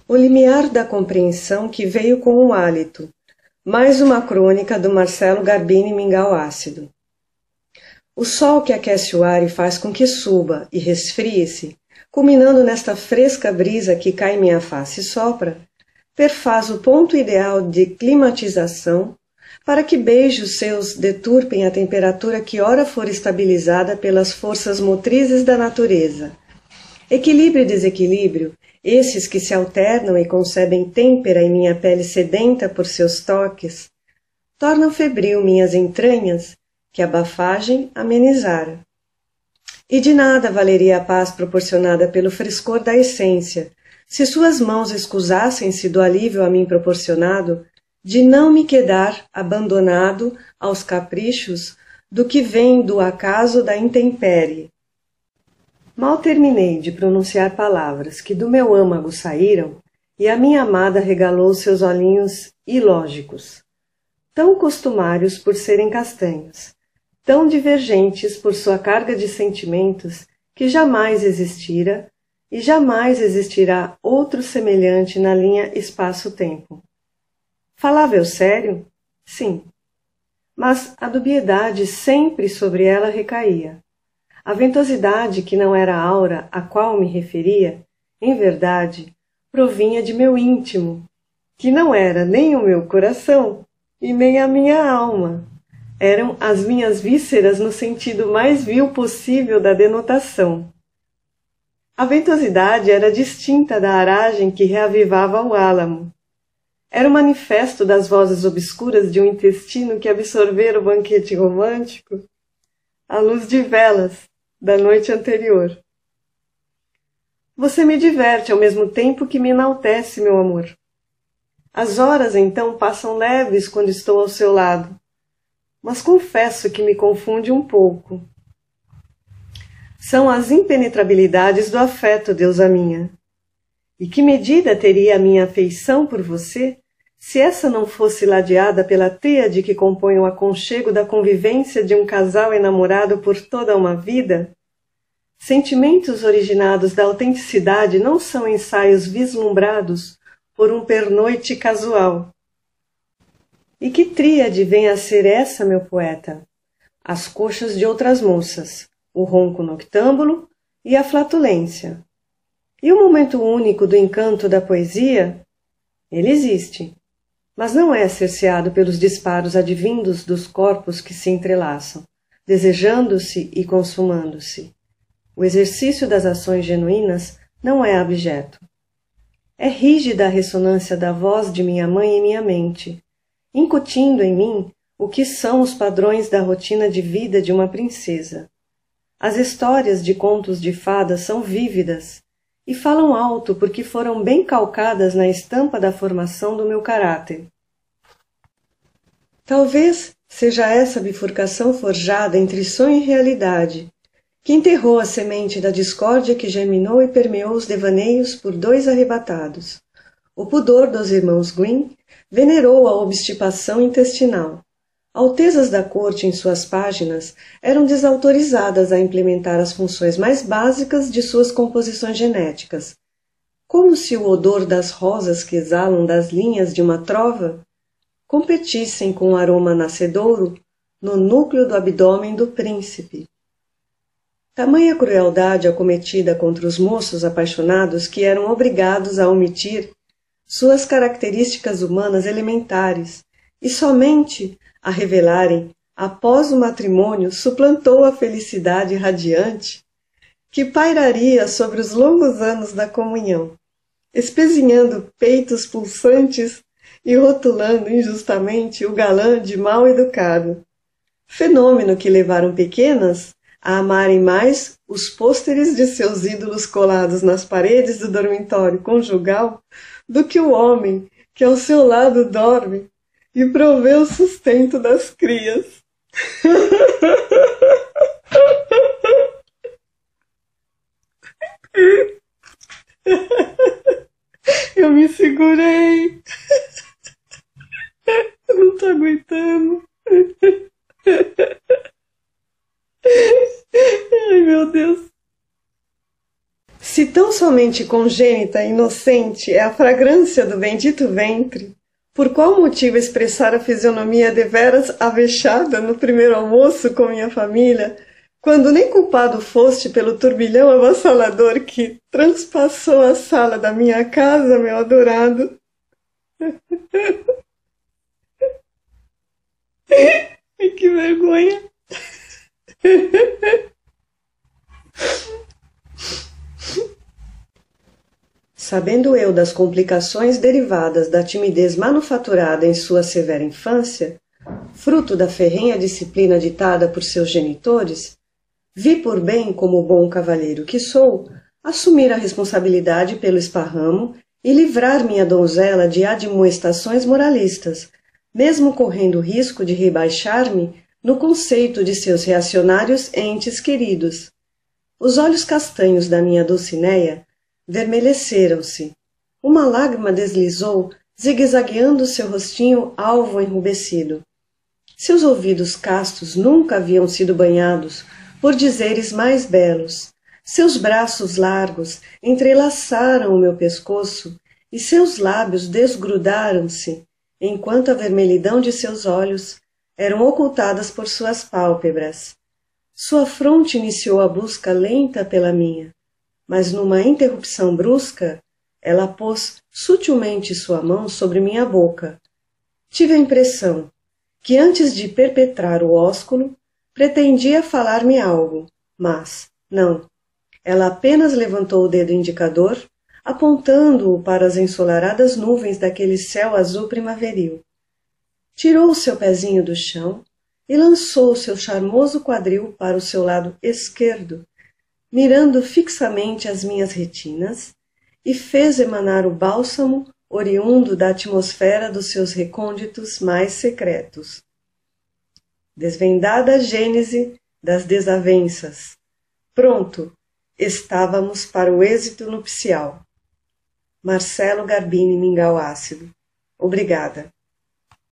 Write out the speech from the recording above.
O limiar da compreensão que veio com o hálito. Mais uma crônica do Marcelo Garbini Mingau Ácido. O sol que aquece o ar e faz com que suba e resfrie-se, culminando nesta fresca brisa que cai em minha face e sopra, perfaz o ponto ideal de climatização para que beijos seus deturpem a temperatura que ora for estabilizada pelas forças motrizes da natureza. Equilíbrio e desequilíbrio, esses que se alternam e concebem têmpera em minha pele sedenta por seus toques, tornam febril minhas entranhas, que a bafagem amenizara. E de nada valeria a paz proporcionada pelo frescor da essência, se suas mãos excusassem-se do alívio a mim proporcionado, de não me quedar abandonado aos caprichos do que vem do acaso da intempérie. Mal terminei de pronunciar palavras que do meu âmago saíram, e a minha amada regalou seus olhinhos ilógicos, tão costumários por serem castanhos, tão divergentes por sua carga de sentimentos, que jamais existira e jamais existirá outro semelhante na linha espaço-tempo. Falava eu sério? Sim. Mas a dubiedade sempre sobre ela recaía. A ventosidade que não era a aura a qual me referia, em verdade, provinha de meu íntimo, que não era nem o meu coração e nem a minha alma. Eram as minhas vísceras no sentido mais vil possível da denotação. A ventosidade era distinta da aragem que reavivava o álamo. Era o manifesto das vozes obscuras de um intestino que absorvera o banquete romântico à luz de velas da noite anterior. Você me diverte ao mesmo tempo que me enaltece, meu amor. As horas, então, passam leves quando estou ao seu lado, mas confesso que me confunde um pouco. São as impenetrabilidades do afeto, deusa minha. E que medida teria a minha afeição por você, se essa não fosse ladeada pela tríade que compõe o aconchego da convivência de um casal enamorado por toda uma vida? Sentimentos originados da autenticidade não são ensaios vislumbrados por um pernoite casual. E que tríade vem a ser essa, meu poeta? As coxas de outras moças, o ronco noctâmbulo e a flatulência. E o momento único do encanto da poesia? Ele existe, mas não é cerceado pelos disparos advindos dos corpos que se entrelaçam, desejando-se e consumando-se. O exercício das ações genuínas não é abjeto. É rígida a ressonância da voz de minha mãe em minha mente, incutindo em mim o que são os padrões da rotina de vida de uma princesa. As histórias de contos de fadas são vívidas e falam alto porque foram bem calcadas na estampa da formação do meu caráter. Talvez seja essa bifurcação forjada entre sonho e realidade que enterrou a semente da discórdia que germinou e permeou os devaneios por dois arrebatados. O pudor dos irmãos Green venerou a obstipação intestinal. Altezas da corte em suas páginas eram desautorizadas a implementar as funções mais básicas de suas composições genéticas, como se o odor das rosas que exalam das linhas de uma trova competissem com o aroma nascedouro no núcleo do abdômen do príncipe. Tamanha crueldade acometida contra os moços apaixonados que eram obrigados a omitir suas características humanas elementares e somente a revelarem após o matrimônio suplantou a felicidade radiante que pairaria sobre os longos anos da comunhão, espezinhando peitos pulsantes e rotulando injustamente o galã de mal educado. Fenômeno que levaram pequenas a amarem mais os pôsteres de seus ídolos colados nas paredes do dormitório conjugal do que o homem que ao seu lado dorme e provê o sustento das crias. Eu me segurei. Eu não tô aguentando. Ai, meu Deus. Se tão somente congênita e inocente é a fragrância do bendito ventre, por qual motivo expressar a fisionomia deveras avexada no primeiro almoço com minha família, quando nem culpado foste pelo turbilhão avassalador que transpassou a sala da minha casa, meu adorado? Ai, que vergonha! Sabendo eu das complicações derivadas da timidez manufaturada em sua severa infância, fruto da ferrenha disciplina ditada por seus genitores, vi por bem, como bom cavalheiro que sou, assumir a responsabilidade pelo esparramo e livrar minha donzela de admoestações moralistas, mesmo correndo o risco de rebaixar-me no conceito de seus reacionários entes queridos. Os olhos castanhos da minha Dulcineia vermelheceram-se. Uma lágrima deslizou, zigue-zagueando seu rostinho alvo enrubescido. Seus ouvidos castos nunca haviam sido banhados por dizeres mais belos. Seus braços largos entrelaçaram o meu pescoço e seus lábios desgrudaram-se, enquanto a vermelhidão de seus olhos eram ocultadas por suas pálpebras. Sua fronte iniciou a busca lenta pela minha, mas numa interrupção brusca, ela pôs sutilmente sua mão sobre minha boca. Tive a impressão que, antes de perpetrar o ósculo, pretendia falar-me algo, mas, não. Ela apenas levantou o dedo indicador, apontando-o para as ensolaradas nuvens daquele céu azul primaveril. Tirou o seu pezinho do chão e lançou o seu charmoso quadril para o seu lado esquerdo, mirando fixamente as minhas retinas, e fez emanar o bálsamo oriundo da atmosfera dos seus recônditos mais secretos. Desvendada a gênese das desavenças. Pronto, estávamos para o êxito nupcial. Marcelo Garbini Mingau Ácido. Obrigada.